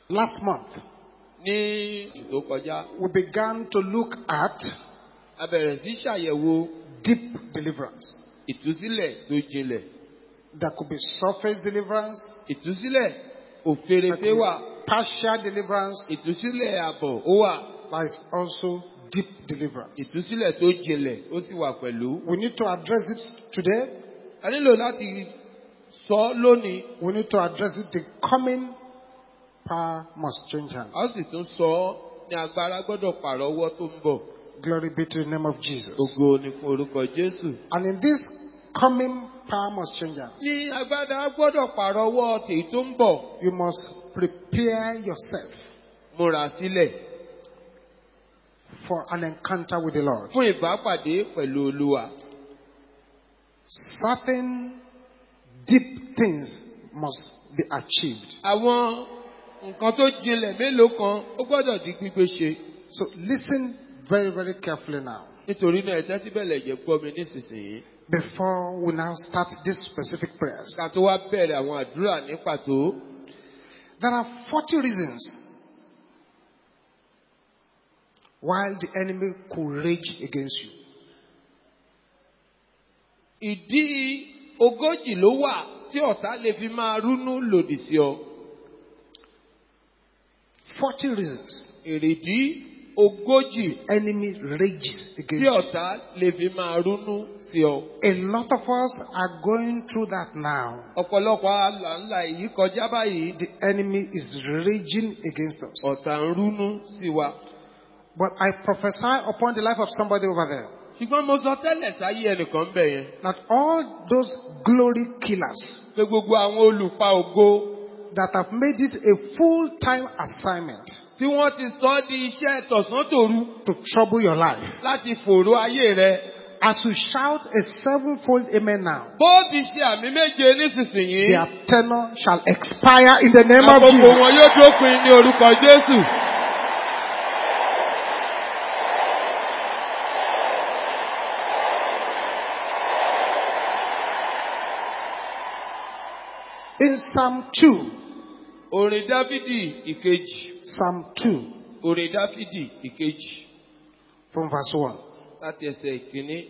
Last month, Ní tó kọjá, we began to look at a bẹ̀rẹ̀ sí ṣàyẹ̀wò deep deliverance. ìtúsílẹ̀ tó jinlẹ̀. There could be surface deliverance, Ìtúsílẹ̀ there òfèrèfé could wà. be partial deliverance, Ìtúsílẹ̀ àbọ̀ ó wà. there is also deep deliverance. Ìtúsílẹ̀ tó jinlẹ̀ ó sì wà pẹ̀lú. We need to address it today. A nílò láti sọ lónìí. We need to address it. The coming power must change hands. A ó sì tún sọ ọ́ ní agbára gbọ́dọ̀ pààrọ̀ ọwọ́ tó ń bọ̀. Glory be to the name of Jesus. Ògo ni fún orúkọ Jésù. And in this coming power must change hands. Ní agbára gbọ́dọ̀ pààrọ̀ ọwọ́ tèyí tó ń bọ̀. You must prepare yourself Múra sílẹ̀ for an encounter with the Lord. fún ìbápàdé pẹ̀lú Olúwa. Certain deep things must be achieved. Àwọn nǹkan tó jinlẹ̀ mélòó kan ó gbọ́dọ̀ di gbígbé ṣe. So listen very, very carefully now. Nítorí náà ẹ̀tẹ́ tí bẹ̀lẹ̀ jẹ́ gbọ́ mi nísinsìnyí. Before we now start these specific prayers, Ká tó wá bẹ̀rẹ̀ àwọn àdúrà ní pàtó. there are 40 reasons why the enemy could rage against you. Ìdí 40 ló wà tí ọ̀tá lè fi máa rúnú lòdì sí ọ. 40 reasons Èrèdí 40 enemy rages tí against you. ọ̀tá lè fi máa rúnú sí ọ. A lot of us are going through that now. Ọ̀pọ̀lọpọ̀ àlàńlá yìí kọjá báyìí. The enemy is raging against us. Ọ̀tá ń rúnú sí wa. But I prophesy upon the life of somebody over there Ṣùgbọ́n mo sọ tẹ́lẹ̀ sáyé ẹnìkan bẹ̀ yẹn. that all those glory killers Pé gbogbo àwọn olùpa ògo that have made it a full-time assignment tí wọ́n ti sọ ọ́ di iṣẹ́ tọ̀sán-tòru to trouble your life, láti fòró ayé rẹ. as you shout a sevenfold amen now, Bó ti ṣe àmì méje nísinsìnyí. their tenure shall expire in the name of Àkókò Jesus. wọn yóò dópin ní orúkọ Jésù. In Psalm 2, Orin Dáfídì ìkejì. Psalm 2, Orin Dáfídì ìkejì. from verse 1. Láti ẹsẹ̀ ìkíní.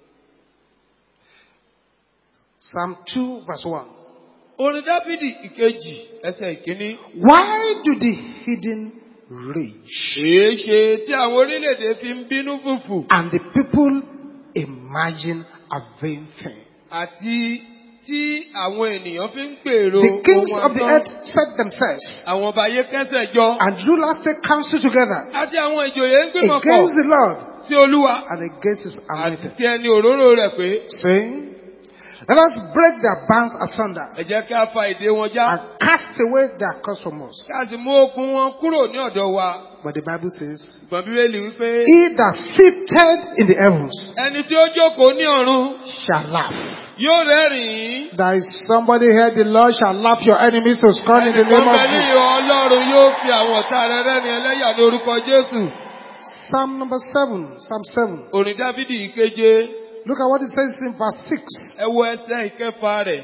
Psalm 2, verse 1. Orin Dáfídì ìkejì ẹsẹ̀ ìkíní. Why do the hidden rage Èéṣe tí àwọn orílẹ̀-èdè fi ń bínú fùfù and the people imagine a vain thing? àti tí àwọn ènìyàn fi ń gbèrò The kings ohun of the asán. earth set themselves, Àwọn ọba ayé kẹ́sẹ̀ jọ. and rulers take counsel together Àti àwọn ìjòyè ń gbìmọ̀ against pọ̀ the Lord sí Olúwa. and against his Àti anointed, tí ẹni òróró rẹ̀ pé. saying, let us break their bands asunder Ẹ jẹ́ kí a fa ìdè wọn já. and cast away their curse from us. Kí a sì mú okun wọn kúrò ní ọ̀dọ̀ wa. But the Bible says, Ìgbọ̀n Bíbélì wípé. he that seated in the heavens Ẹni tí ó jókòó ní ọ̀run shall laugh. yóò rẹ́rìn-ín. There is somebody here, the Lord shall laugh your enemies to scorn in the name of Ẹnìkan bẹ ní Jesus. ìhò Ọlọ́run yóò fi àwọn ọ̀tá rẹ̀ rẹ́rìn ẹlẹ́yà ní orúkọ Jésù. Psalm number 7, Psalm 7. Orin Dáfídì ìkeje. Look at what it says in verse 6. Ẹ wo ẹsẹ̀ ìkẹfà rẹ̀.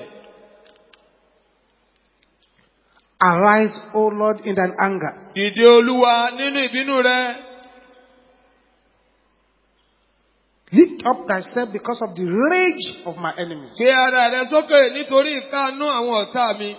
Arise, O Lord, in thine anger. Dìde Olúwa nínú ìbínú rẹ. Lift up thyself because of the rage of my enemies. Gbé ara rẹ sókè nítorí ìkáàánú àwọn ọ̀tá mi.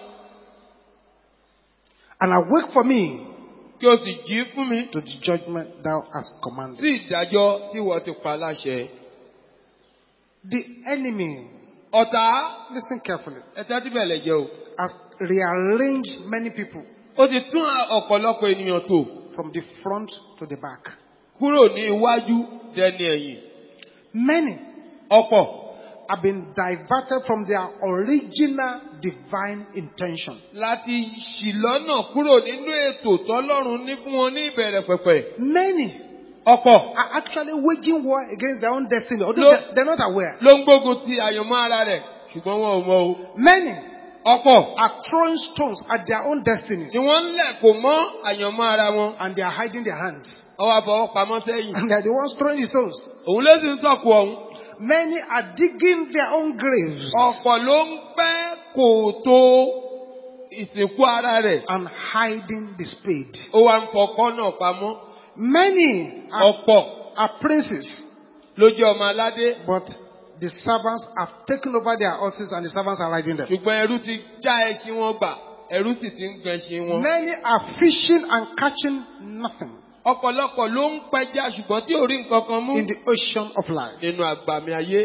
And awake for me Kí o sì jí fún mi to the judgment thou hast commanded. sí ìdájọ́ tí wọ́n ti pa láṣẹ. The enemy, Ọ̀tá listen carefully, ẹ̀tẹ́ tí bẹ̀lẹ̀ jẹ́ o. has rearranged many people Ó ti tún ọ̀pọ̀lọpọ̀ ènìyàn tò from the front to the back. kúrò ní iwájú dẹni ẹ̀yìn. Many Ọ̀pọ̀ have been diverted from their original divine intention. láti ṣì lọ́nà kúrò nínú ètò tọ́lọ́run ní fún wọn ní ìbẹ̀rẹ̀ pẹ̀pẹ̀. Many Ọ̀pọ̀ are actually waging war against their own destiny, although they're not aware. ló ń gbógun ti àyànmọ́ ara rẹ̀ ṣùgbọ́n wọn ò mọ̀ o. Many Ọ̀pọ̀ are throwing stones at their own destinies ni wọ́n ń lẹ̀ kò mọ́ àyànmọ́ ara wọn. and they are hiding their hands. Ọwọ́ àfọwọ́pamọ́ sẹ́yìn. And they are the ones throwing the stones. Òun ló sì ń sọ̀kù ọ̀hún. Many are digging their own graves Ọ̀pọ̀ ló ń pẹ́ kòtò ìsìnkú ara rẹ̀. and hiding the spade. Ó wá ń fọkọ́ náà pamọ́. Many Ọ̀pọ̀ are princes, ló jẹ́ ọmọ aládé. but the servants have taken over their horses and the servants are riding them. Ṣùgbọ́n ẹrú ti já ẹṣin wọn gbà. Ẹrú sì ti ń gbẹṣin wọn. Many are fishing and catching nothing Ọ̀pọ̀lọpọ̀ ló ń pẹja ṣùgbọ́n tí ò rí nǹkan kan mú. in the ocean of life. Nínú àgbàmì ayé.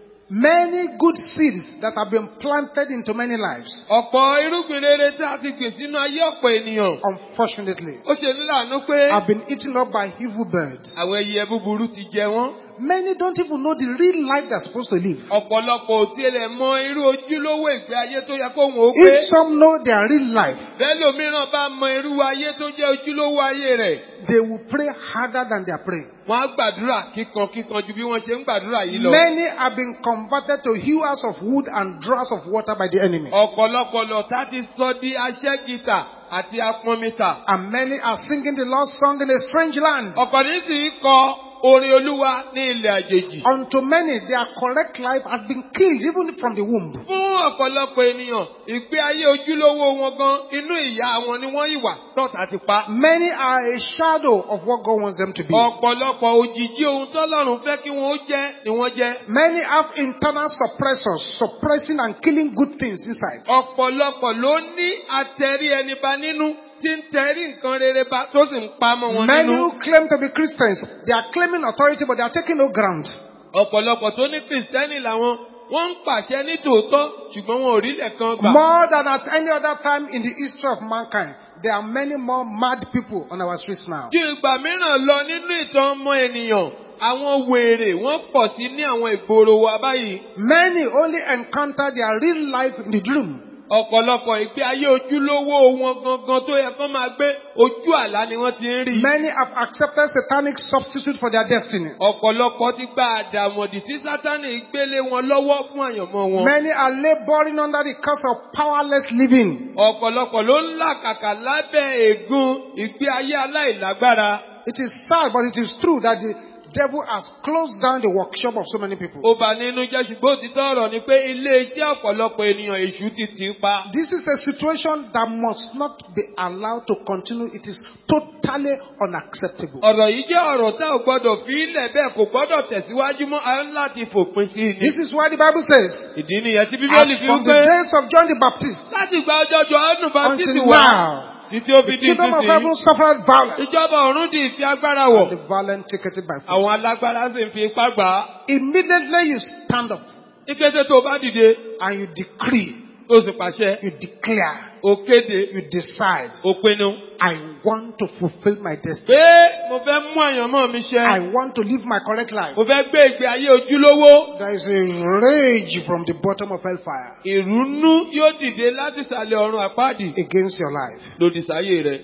Many good seeds that have been planted into many lives. Ọ̀pọ̀ irúgbìn rere tí a ti gbìn sínú ayé ọ̀pọ̀ ènìyàn. Unfortunately, Ó ṣe ní láàánú pé have been eaten up by evil birds. àwọn ẹyẹ búburú ti jẹ wọ́n. Many don't even know the real life they're supposed to live. Ọ̀pọ̀lọpọ̀ ò tiẹ̀ mọ irú ojúlówó ìgbé ayé tó yẹ kóhun ó gbé. If some know their real life, Bẹ́ẹ̀ lòmíràn bá mọ irú ayé tó jẹ́ ojúlówó ayé rẹ̀. they will pray harder than they are praying. Wọ́n á gbàdúrà kíkan ju bí wọ́n ṣe ń gbàdúrà yìí lọ. Many have been converted to hewers of wood and drawers of water by the enemy. Ọ̀pọ̀lọpọ̀ lọ̀tá ti sọ di aṣẹ́gìtà àti apọnmità. And many are singing the Lord's song in a strange land. Ọ̀pọ̀ ní sì ń kọ orin Olúwa ní ilẹ̀ àjèjì. Unto many, their correct life has been killed even from the womb. Fún ọ̀pọ̀lọpọ̀ ènìyàn, ìgbé ayé ojúlówó wọn gan inú ìyá wọn ni wọ́n ìwà tọ́ta ti pa. Many are a shadow of what God wants them to be. Ọ̀pọ̀lọpọ̀ òjìjí ohun tọ́lọ́run fẹ́ kí wọ́n ó jẹ́ ni wọ́n jẹ́. Many have internal suppressors suppressing and killing good things inside. Ọ̀pọ̀lọpọ̀ ló ní àtẹ̀rí ẹni bá nínú tí ń tẹ̀rí nǹkan rere bá tó sì ń pamọ́ wọn Many nínú. who claim to be Christians, they are claiming authority but they are taking no ground. Ọ̀pọ̀lọpọ̀ tó ní Kìrìsìtẹ́nì làwọn wọ́n ń pàṣẹ ní tòótọ́ ṣùgbọ́n wọn ò rí lẹ̀kan gbà. More than at any other time in the history of mankind, there are many more mad people on our streets now. Ju ìgbà mìíràn lọ nínú ìtàn ọmọ ènìyàn, àwọn wèrè wọ́n pọ̀ sí ní àwọn ìgboro wa báyìí. Many only encounter their real life in the dream. Ọ̀pọ̀lọpọ̀ ìgbé ayé ojúlówó wọn gangan tó yẹ kán máa gbé ojú àlá ni wọ́n ti ń rí. Many have accepted satanic substitute for their destiny. Ọ̀pọ̀lọpọ̀ ti gba àdàmọ̀dì tí Sátánì gbélé wọn lọ́wọ́ fún àyànmọ́ wọn. Many are laboring under the curse of powerless living. Ọ̀pọ̀lọpọ̀ ló ń làkàkà lábẹ́ ègún ìgbé ayé aláìlágbára. It is sad, but it is true that the devil has closed down the workshop of so many people. Ó bà nínú jẹ́ ṣùgbọ́n òtítọ́ ọ̀rọ̀ ni pé ilé-iṣẹ́ ọ̀pọ̀lọpọ̀ ènìyàn èṣù ti tì í pa. This is a situation that must not be allowed to continue. It is totally unacceptable. Ọ̀rọ̀ yìí jẹ́ ọ̀rọ̀ tá ò gbọ́dọ̀ fi ilẹ̀ bẹ́ẹ̀ kò gbọ́dọ̀ tẹ̀síwájú mọ́ a ń láti fòpin sí i ni. This is why the Bible says, Ìdí nìyẹn tí as Bíbélì fi from ń the pé days of John the Baptist láti gba ọjọ́ Jòhánù Báptísì until wá now, títí ó fi the di kingdom of ìsinsìnyí. heaven suffered violence, Ìjọba ọ̀run di ìfi agbára and wọ̀. the violent take it by Àwọn force. alágbára sì ń fi ipá gbà á. Immediately you stand up Ní kété tó o bá dìde, and you decree, o sì pàṣẹ, you declare, o kéde, you decide, o pinnu. I want to fulfill my destiny. Pé mo fẹ́ mú àyànmọ́ mi ṣẹ. I want to live my correct life. Mo fẹ́ gbé ìgbé ayé ojúlówó. There is a rage from the bottom of hellfire Ìrúnú yóò dìde láti ìsàlẹ̀ ọ̀run àpáàdì against your life. lòdì sáyé rẹ̀.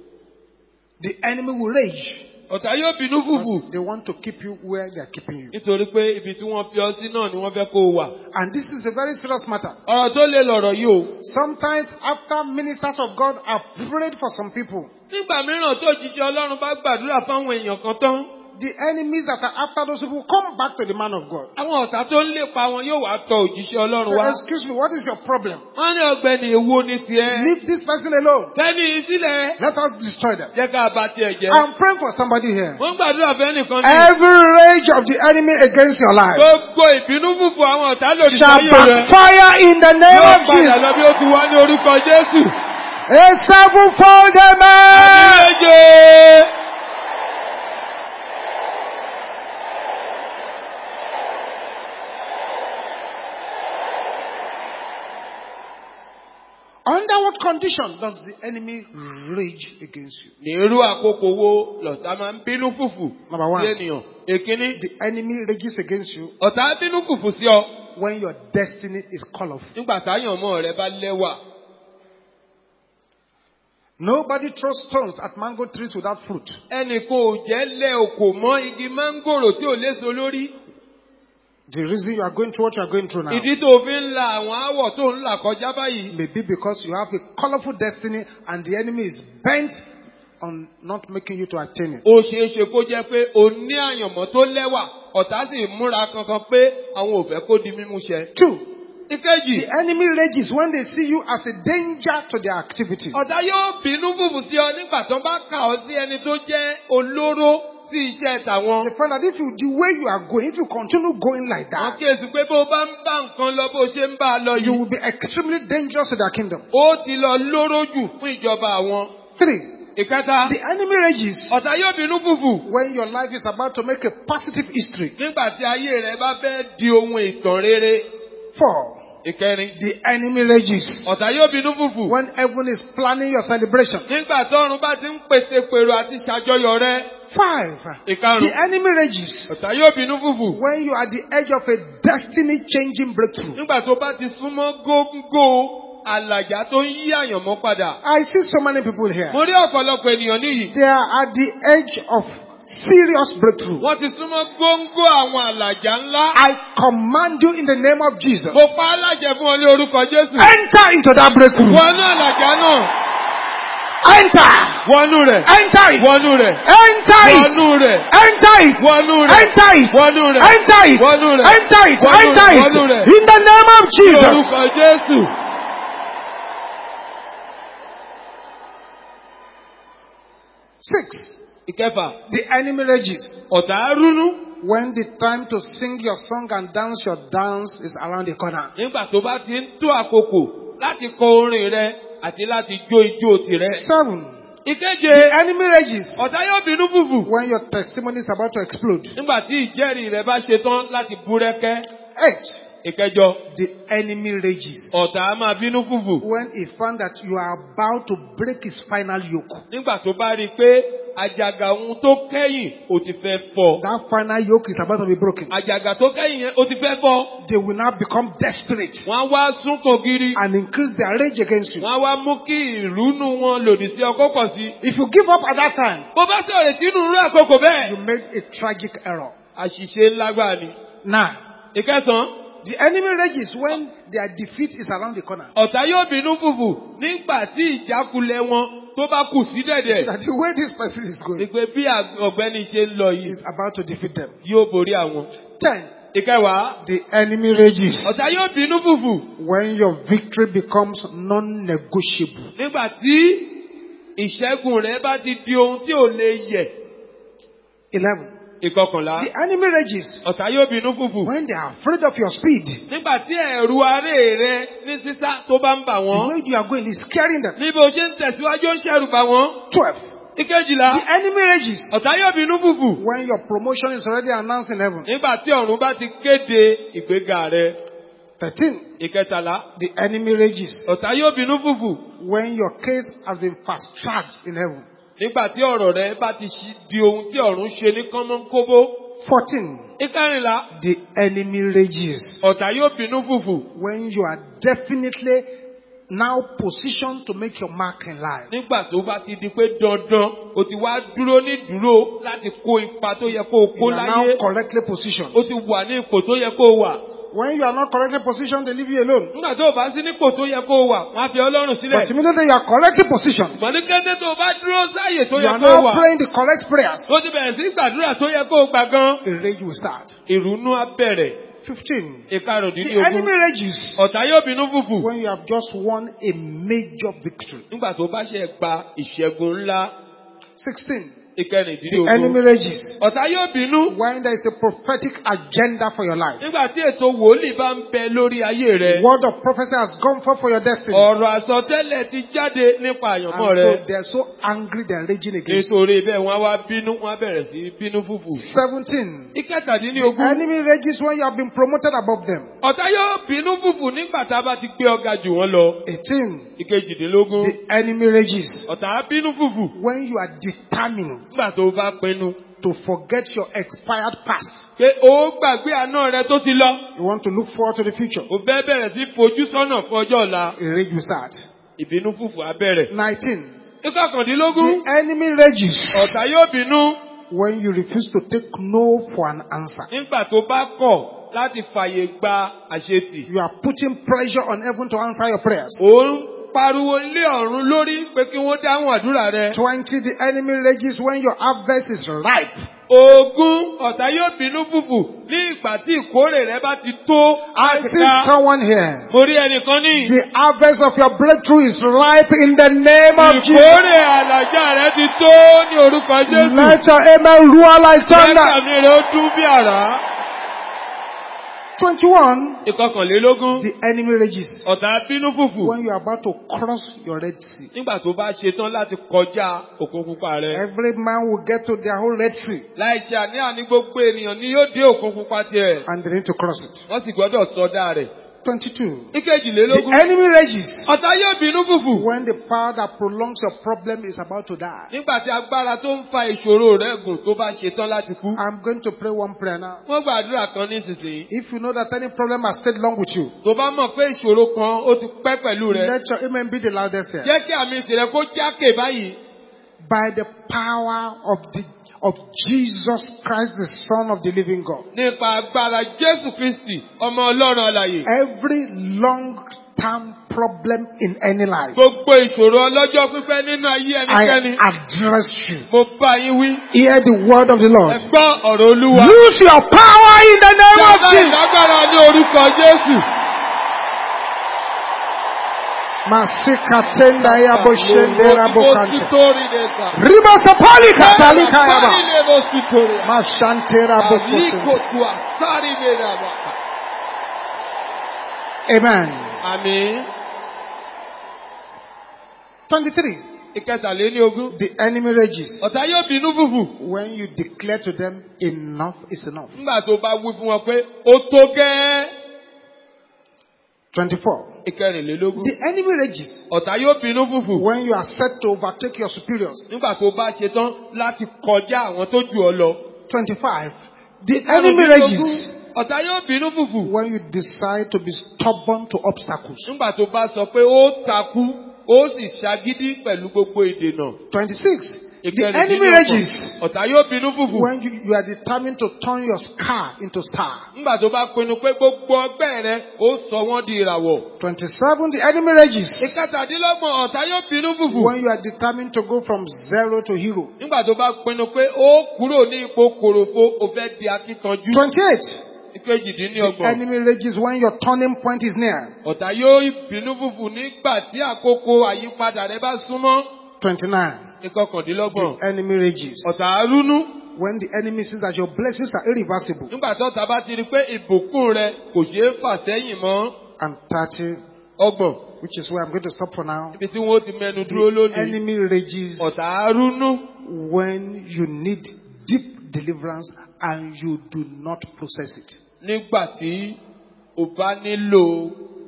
The enemy will rage. Ọ̀tá yóò bínú fùfù. Because they want to keep you where they are keeping you. Nítorí pé ibi tí wọ́n fi ọ sí náà ni wọ́n fẹ́ kó o wà. And this is a very serious matter. Ọ̀rọ̀ tó lè lọ̀rọ̀ yìí o. Sometimes after ministers of God have prayed for some people, Nígbà mìíràn tó jíṣẹ́ Ọlọ́run bá gbàdúrà fáwọn èèyàn kan tán. the enemies that are after those people come back to the man of God. Àwọn ọ̀tá tó ń lépa wọn yóò wá tọ òjíṣẹ́ Ọlọ́run wá. Excuse me, what is your problem? Wọ́n ní ọ̀gbẹ́ni èwo ni tiẹ̀. Leave this person alone. Tẹ́ni sílẹ̀. Let us destroy them. Jẹ́ ká bá tiẹ̀ jẹ́. I'm praying for somebody here. Wọ́n gbàdúrà fẹ́ nìkan ní. Every rage of the enemy against your life Gbogbo ìbínú fùfù àwọn ọ̀tá lòdì shall sáyé rẹ̀. backfire in the name Yóò of padà Jesus. lọ bí ó ti wá ní orúkọ Jésù. A sevenfold amen. Méje. Under what condition does the enemy rage against you? Ní irú àkókò wo lọ̀tá máa ń bínú fùfù Number sí one, ènìyàn? Èkíní, the enemy rages against you ọ̀tá bínú fùfù sí ọ when your destiny is colorful. nígbà táyànmọ́ rẹ bá lẹ́wà. Nobody throws stones at mango trees without fruit. Ẹnì kò jẹ́ lẹ òkò mọ́ igi máńgòrò tí ò léso lórí. The reason you are going through what you are going through now Ìdí tó fi ń la àwọn áwọ̀ tó ń là kọjá báyìí. may be because you have a colorful destiny and the enemy is bent on not making you to attain it. Ó ṣeé ṣe kó jẹ́ pé o ní àyànmọ́ tó lẹ́wà, ọ̀tá sì múra kankan pé àwọn ò fẹ́ kó di mímú ṣẹ. Two, Ìkejì. The enemy rages when they see you as a danger to their activities. Ọ̀tá yóò bínú fùfù sí ọ nígbà tó bá kà ọ́ sí ẹni tó jẹ́ olóró sí iṣẹ́ tàwọn. They find that if you, the way you are going, if you continue going like Wọ́n that, kíyèsí pé bó o bá ń bá nǹkan lọ bó o ṣe ń bá a lọ you yìí, will be extremely dangerous to their kingdom. ó ti lọ lóró jù fún ìjọba àwọn. 3. Ìkẹta. The enemy rages Ọ̀tá yóò bínú fùfù when your life is about to make a positive history. nígbà tí ayé rẹ̀ bá fẹ́ di ohun ìtàn rere. 4. Ìkẹrin. The enemy rages Ọ̀tá yóò bínú fùfù when heaven is planning your celebration. nígbà tọ́run bá ti ń pèsè pèrò àti ṣàjọyọ̀ rẹ̀. 5. Ìkarùn. The enemy rages Ọ̀tá yóò bínú fùfù when you are at the edge of a destiny-changing breakthrough. nígbà tó bá ti súnmọ́ góńgó àlàjá tó ń yí àyànmọ́ padà. I see so many people here. Mo rí ọ̀pọ̀lọpọ̀ ènìyàn níyì. They are at the edge of serious breakthrough. Wọ́n ti súnmọ́ góńgó àwọn àlàjá ńlá. I command you in the name of Jesus. Mo pa á láṣẹ fún ọ ní orúkọ Jésù. Enter into that breakthrough. Wọnú àlàjá náà. Enter. Wọnú rẹ̀. Enter it. Wọnú rẹ̀. Enter it. Wọnú rẹ̀. Enter it. Wọnú rẹ̀. Enter it. Wọnú rẹ̀. Enter it. Wọnú rẹ̀. Enter it. Wọnú rẹ̀. Enter Wọnú rẹ̀. it. In the name of Ní Jesus. orúkọ Jésù. 6. Ìkẹfà. The enemy rages Ọ̀tá rúnú when the time to sing your song and dance your dance is around the corner. nígbà tó bá ti ń tó àkókò láti kọ orin rẹ àti láti jó ijó tirẹ̀. 7. Ìkeje. The enemy rages Ọ̀tá yóò bínú fùfù when your testimony is about to explode. nígbà tí ìjẹ́rìí rẹ bá ṣetán láti búrẹ́kẹ́. 8. Ìkẹjọ. The enemy rages Ọ̀tá á máa bínú fùfù when he found that you are about to break his final yoke. nígbà tó bá rí i pé àjàgà ohun tó kẹ́yìn ó ti fẹ́ fọ́. That final yoke is about to be broken. Àjàgà tó kẹ́yìn yẹn ó ti fẹ́ fọ́. They will now become desperate Wọ́n á wá súnkàn gírí. and increase their rage against you. Wọ́n á wá mú kí ìrúnú wọn lòdì sí ọkọ pọ̀ sí. If you give up at that time, Bó bá sọ̀rọ̀ tí inú rú àkókò you bẹ́ẹ̀. made a tragic error. Àṣìṣe ńlágbá ni. 9. Ìkẹsàn-án. The enemy rages when their defeat is around the corner. Ọ̀tá yóò bínú fùfù nígbà tí ìjákulẹ̀ wọn tó bá kù sí dẹ̀dẹ̀. That the way this person is Ní going pé bí ọ̀gbẹ́ni ṣe ń lọ yìí is about to defeat them. yóò borí àwọn. 10. Ìkẹwàá. The enemy rages Ọ̀tá yóò bínú fùfù when your victory becomes non-negotiable. nígbà tí ìṣẹ́gun rẹ̀ bá ti di ohun tí ò lè yẹ̀. 11. Ìkọkànlá. The enemy rages Ọ̀tá yóò bínú fùfù when they are afraid of your speed. nígbà tí ẹ̀rù aré rẹ ní sísá tó bá ń bà The wọ́n. way you are going is scaring them. Níbo ṣe ń tẹ̀síwájú ó ń ṣẹ̀rù bà wọ́n. 12. Ìkejìlá. The enemy rages Ọ̀tá yóò bínú fùfù when your promotion is already announced in heaven. nígbà tí ọ̀run bá ti kéde ìgbéga rẹ. 13. Ìkẹtàlá. The enemy rages Ọ̀tá yóò bínú fùfù when your case has been fast-tracked in heaven. nígbà tí ọ̀rọ̀ rẹ bá ti di ohun tí ọ̀run ṣe ní kánmọ́nkóbó. 14. Ìkẹrìnlá. The enemy rages Ọ̀tá yóò bínú fùfù when you are definitely now positioned to make your mark in life. nígbà tó bá ti di pé dandan o ti wá dúró ní dúró láti kó ipa tó yẹ kó o kó You are now láyé. correctly positioned. O ti wà ní ipò tó yẹ kó o wà. When you are not correctly positioned, they leave you alone. Nígbà tó o bá sí nípò tó yẹ kó o wà, wọ́n á fi Ọlọ́run But sílẹ̀. immediately you are correctly positioned, Ṣùgbọ́n ní kété tó o bá dúró sáàyè tó you yẹ are kó o now wà. praying the correct prayers. O ti bẹ̀rẹ̀ sí gbàdúrà tó yẹ kó o gbà gan. A rage will start. Ìrúnú á bẹ̀rẹ̀. 15. The Ìkarùndínlógún. enemy rages Ọ̀tá yóò bínú fùfù. when you have just won a major victory. Nígbà tó bá ṣe gba ìṣẹ́gun ńlá. 16. The Ìkẹrìndínlógún. enemy rages Ọ̀tá yóò bínú. when there is a prophetic agenda for your life. Nígbà tí ètò wòlíì bá ń bẹ lórí ayé rẹ. Word of prophecy has gone forth for your destiny. Ọ̀rọ̀ àsọtẹ́lẹ̀ ti jáde nípa And àyànmọ́ so rẹ. they are so angry they are raging against you. Nítorí bẹ́ẹ̀ wọ́n á wá bínú, wọ́n á bẹ̀rẹ̀ sí bínú fùfù. 17. The Ìkẹtàdínlógún. enemy rages when you have been promoted above them. Ọ̀tá yóò bínú fùfù nígbà tá a bá ti gbé ọ̀gá jù wọ́n lọ. 18. Ìkejìdínlógún. The enemy rages Ọ̀tá á bínú fùfù when you are determined nígbà tó bá pinnu to forget your expired past. pé ó gbàgbé àná rẹ tó ti lọ. You want to look forward to the future. Ó fẹ́ bẹ̀rẹ̀ sí fojú sọ́nà fún ọjọ́ ọ̀la. A rage will start. Ìbínú fùfù á bẹ̀rẹ̀. 19. Ìkọkàndínlógún. The enemy rages Ọ̀tá yóò bínú when you refuse to take no for an answer. nígbà tó bá kọ̀ láti fàyè gba àṣetì. You are putting pressure on heaven to answer your prayers. Ó ń pariwo lé ọ̀run lórí pé kí wọ́n dáhùn àdúrà rẹ. 20. The enemy rages when your harvest is ripe. Ogún ọ̀tá yóò bínú fùfù ní ìgbà tí ìkórè rẹ bá ti tó. I see someone here. Mo rí ẹnìkan ní. The harvest of your breakthrough is ripe in the name of Jesus. Ìkórè àlàjá rẹ ti tó ní orúkọ Jésù. Let your amen roar like thunder. Lẹ́tà mi rẹ̀ ó dún bí àrá. 21. Ìkọkànlélógún. The enemy rages. Ọ̀tá bínú fùfù. When you are about to cross your Red Sea. Nígbà tó bá ṣetán láti kọjá Òkun Pupa rẹ. Every man will get to their whole Red Sea. Láìṣe àní-àní gbogbo ènìyàn ni yóò dé Òkun Pupa tiẹ̀. And they need to cross it. Wọ́n sì gbọ́dọ̀ sọdá rẹ̀. 22. Ìkejìlélógún. The enemy rages. Ọ̀tá yóò bínú fùfù. When the power that prolongs your problem is about to die. Nígbà tí agbára tó ń fa ìṣòro rẹ̀ gùn tó bá ṣetán láti kú. I'm going to pray one prayer now. Wọ́n gbàdúrà kan nísinsìnyí. If you know that any problem has stayed long with you, Tó bá mọ̀ pé ìṣòro kan ó ti pẹ́ pẹ̀lú rẹ̀. let your amen be the loudest here. Jẹ́ kí àmì tìrẹ kó jákè báyìí. By the power of Jesus Christ, the Son of the living God. Nípa agbára Jésù Kristì, ọmọ Ọlọ́run alààyè. Every long-term problem in any life, Gbogbo ìṣòro ọlọ́jọ́ pípẹ́ nínú ayé ẹnikẹ́ni. I address you. Mo bá yín wí. Hear the word of the Lord. Ẹ gbọ́ ọ̀rọ̀ Olúwa. Use your power in the name of Jàdá Jesus. ìlágbára ní orúkọ Jésù. Masikatenda ya boshendera bokante. Riba Riba sapali katalika yaba. Mashantera bokose. Amen. Àmín. 23. Ìkẹtàléníogún. The enemy rages. Ọ̀tá yóò bínú fùfù. When you declare to them, enough is enough. Nígbà tó bá wí fún wọn pé ó tó gẹ́. 24. Ìkẹrìnlélógún. The enemy rages. Ọ̀tá yóò bínú fùfù. When you are set to overtake your superiors. Nígbà tó bá ṣetán láti kọjá àwọn tó jù ọ lọ. 25. The enemy rages. Ọ̀tá yóò bínú fùfù. When you decide to be stubborn to obstacles. Nígbà tó bá sọ pé ó takú, ó sì ṣagídí pẹ̀lú gbogbo ìdènà. 26. The enemy rages. Ọ̀tá yóò bínú fùfù. When you are determined to turn your scar into star. Nígbà tó bá pinnu pé gbogbo ọgbẹ́ rẹ ó sọ wọ́n di ìràwọ̀. 27. The enemy rages. Ìkẹtàdínlọ́gbọ̀n ọ̀tá yóò bínú fùfù. When you are determined to go from zero to hero. Nígbà tó bá pinnu pé ó kúrò ní ipò kòròfo, ó fẹ́ di akíkanjú. 28. The Ìkejìdínlọ́gbọ̀n. enemy rages when your turning point is near. Ọ̀tá yóò bínú fùfù nígbà tí àkókò àyípadà rẹ bá súnmọ́. 29. Ìkọkàndínlọ́gbọ̀n. The enemy rages Ọ̀tá rúnú. when the enemy sees that your blessings are irreversible. Nígbà tó ọ̀tá bá ti rí pé ìbùkún rẹ kò ṣeé fà sẹ́yìn mọ́. And 30, Ọgbọ̀n. which is where I'm going to stop for now. Ibi tí wọ́n ti mẹ́nu dúró The lónìí. enemy rages Ọ̀tá rúnú. when you need deep deliverance and you do not process it. Nígbà tí o bá nílò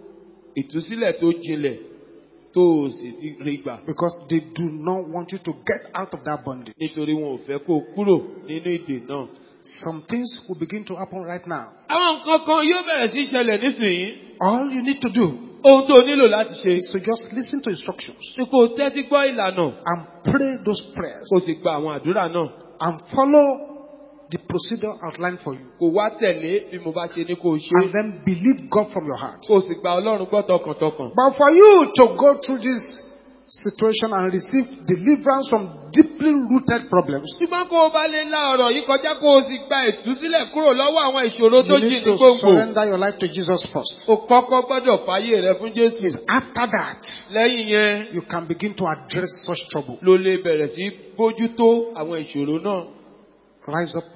ìtúsílẹ̀ tó jinlẹ̀ tó o sì rí gbà. Because they do not want you to get out of that bondage. Nítorí wọn ò fẹ́ kó o kúrò nínú ìdè náà. Some things will begin to happen right now. Àwọn nǹkan kan yóò bẹ̀rẹ̀ sí ṣẹlẹ̀ nísìnyí. All you need to do Ohun tó o nílò láti ṣe. is to just listen to instructions Ní kó o tẹ́tí gbọ́ ìlànà. and pray those prayers Kó o sì gba àwọn àdúrà náà. and follow the procedure outlined for you. Kó wá tẹ̀lé bí mo bá ṣe ní kó o ṣe. And then believe God from your heart. Kó o sì gba Ọlọ́run gbọ́ tọkàntọkàn. But for you to go through this situation and receive deliverance from deeply rooted problems, Ṣùgbọ́n kó o bá lè la ọ̀rọ̀ yìí kọjá kó o sì gba ìtúsílẹ̀ kúrò lọ́wọ́ àwọn ìṣòro tó you jìn need ní to gbòǹgbò. surrender your life to Jesus first. O kọ́kọ́ gbọ́dọ̀ fàyè rẹ fún Jésù. It's after that Lẹ́yìn yẹn you can begin to address such trouble. ló lè bẹ̀rẹ̀ sí bójútó àwọn ìṣòro náà. Rise up.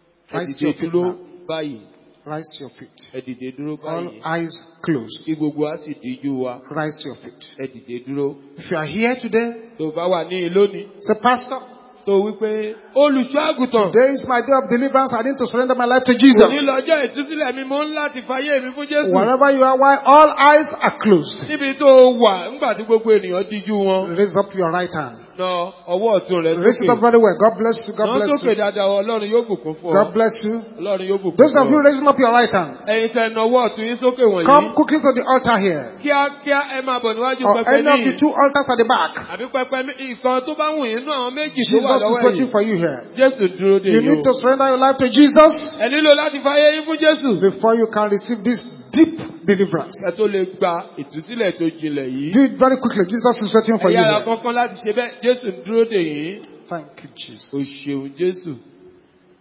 Ẹ Rise to your dìde feet dúró now. báyìí. Rise to your feet. Ẹ dìde dúró All báyìí. eyes closed. Kí gbogbo wa sì díjú wa. Rise to your feet. Ẹ dìde dúró. If you are here today, Tó bá wà ní lónìí. say, Pastor, Tó wípé olùṣọ́ àgùntàn. today is my day of deliverance. I need to surrender my life to Òní Jesus. lọ́jọ́ ìtúsílẹ̀ mi, mo ń láti fàyè mi fún Jésù. Wherever you are, while all eyes are closed, Níbi tó wà nígbà tí gbogbo ènìyàn díjú wọn. raise up your right hand. Na ọwọ́ ọ̀tún rẹ̀ Raise it up sókè. very well. God bless you. God Náà bless sókè you. dáadáa, Ọlọ́run yóò bùkún fún ọ. God bless you. Ọlọ́run yóò bùkún Those of fún you ọ. raising up your right hand, Ẹ̀yin tẹ́ na ọwọ́ ọ̀tún yín sókè wọ̀nyí. come quickly to the altar here. Kíákíá ẹ máa bọ̀ níwájú Or pẹpẹ any of the ní. two altars at the back. Àbí pẹpẹ ìkan tó bá wù yín nú àwọn méjì tó Jesus wà is lọ́wọ́ waiting yìí. for you here. Jésù dúró dè You yín need to o. surrender your life to Jesus Ẹ nílò láti fàyè yín fún Jésù. before you can receive this deep deliverance. Ẹ tó lè gba ìtúsílẹ̀ tó jinlẹ̀ yìí. Do it very quickly. Jesus is waiting for Ẹ you yára here. kankan láti ṣe bẹ́ẹ̀. Jésù dúró dè yín. Thank you, Jesus. O ṣeun Jésù.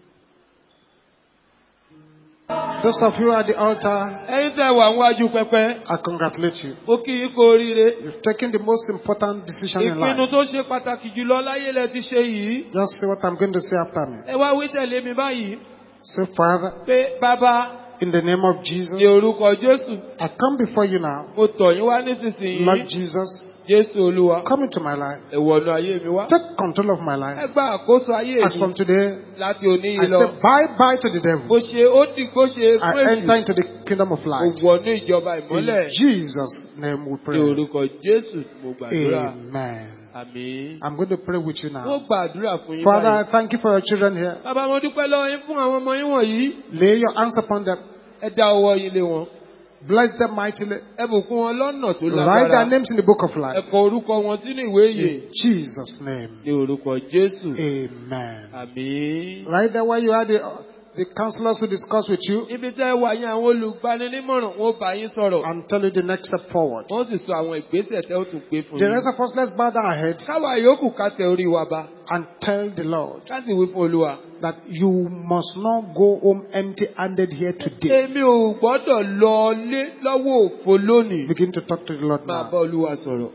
Those of you at the altar, Ẹ̀yin tẹ́ wà níwájú pẹpẹ. I congratulate you. Mo kí yín kú oríire. You've taken the most important decision in Ìpinnu life. tó ṣe pàtàkì jùlọ láyé lẹ ti ṣe yìí. Just say what I'm going to say after me. Ẹ wá wí tẹ̀lé mi báyìí. Say, Father, Pé bàbá in the name of Jesus, ní orúkọ Jésù. I come before you now. Mo tọ̀ yín wá nísinsìnyí. Lord Jesus, Jésù Olúwa. come into my life. Ẹ wọnú ayé mi wá. Take control of my Ẹ life. gba àkóso ayé As from mi today, láti òní I yìí lọ. say bye-bye to the devil. Bó ṣe ó dìgbò ṣe I fún enter èṣù. into the kingdom of Mo light. wọnú ìjọba In ìmọ́lẹ̀. Jesus' name we Ní pray. orúkọ Jésù mo gbàdúrà. Amen. Àmín. I'm going to pray with you Mo now. gbàdúrà fún yín Father, I báyìí. thank you for your children here. Bàbá mo dúpẹ́ lọ́wọ́ yín fún àwọn ọmọ yín wọ̀nyí. Lay your hands upon them. Ẹ dá ọwọ́ yín lé wọn. Bless them mightily. Ẹ bùkún wọn lọ́nà tó Write their lágbára. names in the book of Ẹ life. kọ orúkọ wọn sínú ìwé ìyè. In Jesus' name. Ní orúkọ Jésù. Amen. Àmín. Right there where you are, the counselors will discuss with you Ibi tẹ́ ẹ wà yín àwọn olùgbaninímọ̀ràn wọn bá yín sọ̀rọ̀. and tell you the next step forward. Wọ́n sì sọ àwọn ìgbésẹ̀ tẹ́ ó tún gbé fún The yín. rest of us, let's bow down our heads Káwa yòókù ká tẹ orí wa ba. and tell the Lord Ká sì wí fún Olúwa. that you must not go home empty-handed here today. Èmi ò gbọ́dọ̀ lọ lé lọ́wọ́ òfo lónìí. Begin to talk to the Lord Máa bá now. Olúwa sọ̀rọ̀.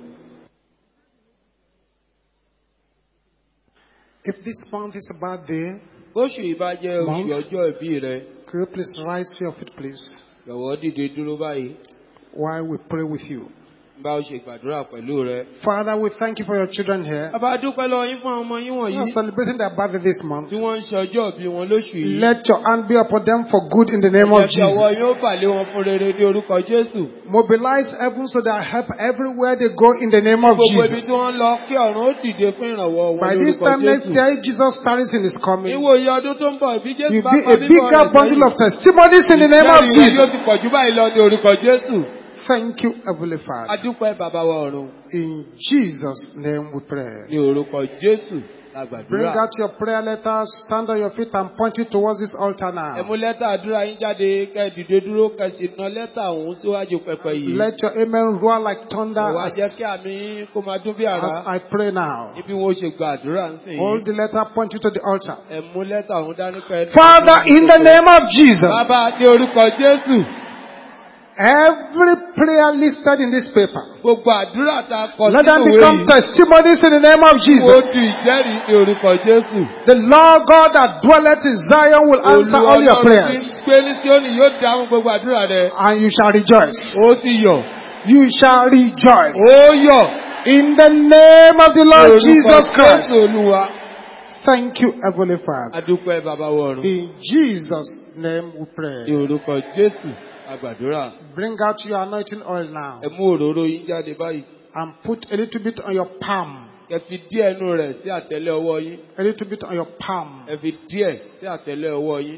If this month is a bad day, Bóṣù yìí bá jẹ́ oṣù Month. ọjọ́ ìbí rẹ, could you please rise to your feet, please, jọ̀wọ́ dìde dúró báyìí. while we pray with you. Bá o ṣe gbàdúrà pẹ̀lú rẹ. Father, we thank you for your children here. Bàbá dúpẹ́ lọ́wọ́ yín fún àwọn ọmọ yín We wọ̀nyí. are celebrating their birthday this month. Tí wọ́n ń ṣe ọjọ́ ìbí wọn lóṣù yìí. Let your hand be upon them for good in the name of Ẹ jẹ́ kí ọwọ́ Jesus. yóò bà lé wọn fún rere ní orúkọ Jésù. Mobilize heaven so that help everywhere they go in the name of Gbogbo ibi Jesus. tí wọ́n lọ kí ọ̀run ó dìde fún ìrànwọ́ wọn By this lórúkọ time next Jésù. year, if Jesus tarries in his coming, Ìwòye ọdún tó ń bọ̀ ìbí Jésù you'll bá be pa a bíbọ̀ bigger rẹ̀ bundle sẹ́yìn. of testimonies in the name of Ìjẹ́rìí rẹ̀ yóò Jesus. ti pọ̀ jù báyìí lọ ní orúkọ Jésù. Thank you, Heavenly Father. Adúpẹ́ bàbá wa ọ̀run. In Jesus' name we pray. Ní orúkọ Jésù la Bring gbàdúrà. out your prayer letters, stand on your feet and point it towards this altar Ẹ mú now. lẹ́tà àdúrà yín jáde kẹ́ ẹ dìde dúró kẹ́ ẹ sì ná lẹ́tà ọ̀hún síwájú pẹpẹ yìí. Let your amen roar like thunder Wá jẹ́ as kí àmì kó máa dún bí àrá. I pray now. Níbi wọn ó ṣe gba àdúrà ń sìn Hold yìí. the letter, point it to the altar. Ẹ mú lẹ́tà ọ̀hún dání kẹ́ ẹ. Father, in the name of Jesus, Bàbá ní orúkọ Jésù. every prayer listed in this paper, Gbogbo àdúrà tá a kọ let them sínú ìwé become yìí. testimonies in the name of Ó Jesus. di ìjẹ́rìí ní orúkọ Jésù. The Lord God that dwelleth in Zion will answer all your Olúwa prayers, Ọlọ́run tí ń gbé ní Síónì yóò dáhùn gbogbo àdúrà rẹ. and you shall rejoice. Ó sì yọ̀. You shall rejoice. Ó yọ̀. In the name of the Ní Lord orúkọ Jesus Jésù Christ. Olúwa. Thank you, Heavenly Father. Adúpẹ́ bàbá wọ̀run. In Jesus' name we Ní pray. orúkọ Jésù àgbàdúrà. Bring out your anointing oil now Ẹ mú òróró yín jáde báyìí. and put a little bit on your palm. Ẹ fi díẹ̀ nú rẹ̀ sí àtẹ́lẹ̀ ọwọ́ yín. A little bit on your palm. Ẹ fi díẹ̀ sí àtẹ́lẹ̀ ọwọ́ yín.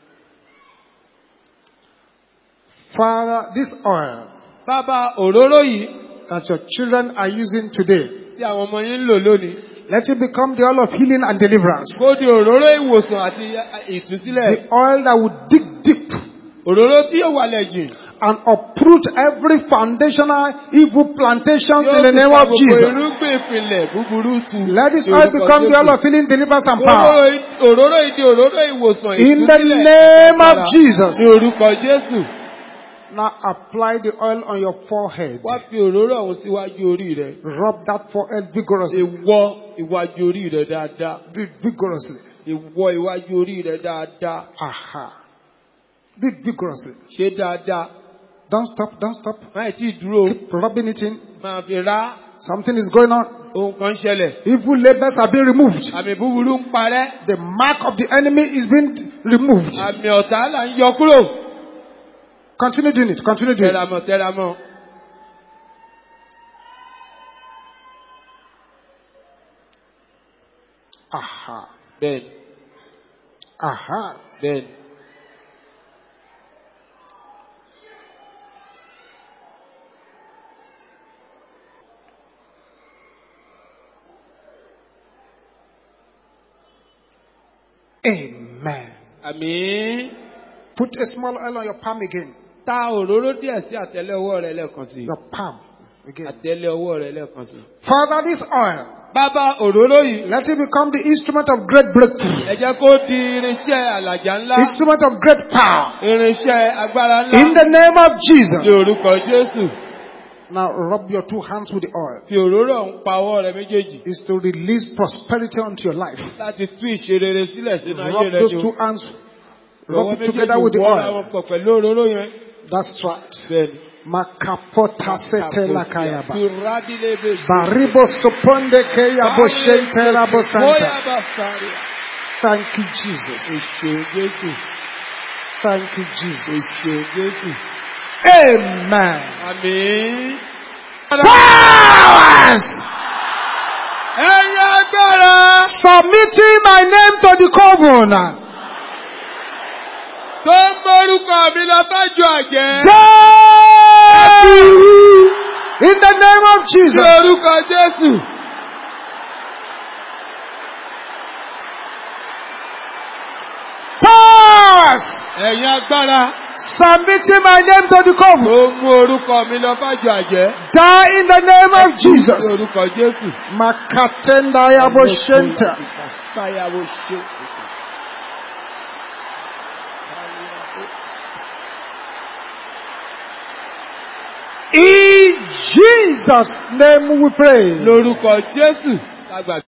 Father, this oil Bàbá òróró yìí that your children are using today, tí àwọn ọmọ yín ń lò lónìí. let it become the oil of healing and deliverance. Kó di òróró ìwòsàn àti ìtúsílẹ̀. The oil that will dig deep Òróró tí yóò wálẹ̀ jìn. and uproot every foundational evil plantations in the name of Yóò sì pa gbogbo Jesus. irúgbìn ìpìlẹ̀ búburú tu. Let this Ní oil orúkọ become the Jésù. oil of healing, deliverance, and power. Òróró ìdí òróró ìwòsàn In the ìtúsílẹ̀. name of Ní Jesus. orúkọ Jésù. Now apply the oil on your forehead. Wá fi òróró ọ̀hún síwájú orí rẹ̀. Rub that forehead vigorously. Ìwọ iwájú orí rẹ̀ dáadáa. Vigorously. Ìwọ iwájú orí rẹ̀ dáadáa. Aha. Vigorously. Ṣé dáadáa. Don't stop, don't stop. Máì tí ì dúró. Keep rubbing it in. Máa fi rá. Something is going on. Ohun kan ṣẹlẹ̀. Evil labels are being removed. Àmì búburú ń parẹ́. The mark of the enemy is being removed. Àmì ọ̀tá là ń yọ kúrò. Continue doing it. Continue doing it. Tẹramọ̀ tẹramọ̀. Aha. Bẹ́ẹ̀ni. Aha. Bẹ́ẹ̀ni. Amen. Àmín. Put a small oil on your palm again. Ta òróró díẹ̀ sí àtẹ́lẹ̀ ọwọ́ rẹ lẹ́ẹ̀kan sí. Your palm again. Àtẹ́lẹ̀ ọwọ́ rẹ lẹ́ẹ̀kan sí. Father, this oil Bàbá òróró yìí. Let it become the instrument of great breakthrough. Ẹ jẹ́ kó di irinṣẹ́ àlàjá ńlá. Instrument of great power. Irinṣẹ́ agbára ńlá. In the name of Jesus. Ní orúkọ Jésù. Now rub your two hands with the oil. Fi òróró ọ̀hún pa ọwọ́ rẹ méjèèjì. Is to release prosperity onto your life. Láti tú ìṣerere sílẹ̀ sínú ayé Rub rẹ those ni o. two hands. Lọ́wọ́ Rub it méjèèjì together with the wọ́n oil. àwọn pọ̀ pẹ̀lú òróró yẹn. That's right. Bẹ́ẹ̀ni. Makapota sete la kayaba. Turadilebe. Baribo soponde keya boshente la bosanta. Bóyá bá sáré. Thank you, Jesus. Èṣù Jésù. Thank you, Jesus. Èṣù Jésù. Amen. Àmín. Powers! Ẹ̀yin agbára. Submitting my name to the covenant. Tó ń gbórúkọ mi lọ bájú àjẹ́. In the name of Ní Jesus. orúkọ Jésù. Powers! Ẹ̀yin agbára. Submitting my name to the covenant. Tó ń mú orúkọ mi lọ bájú àjẹ́. Die in the name of Ní Jesus. orúkọ Jésù. Makatenda ya boshenta. Sáyàwó ṣe. In Jesus' name we pray. Lórúkọ Jésù. Lágbàdo.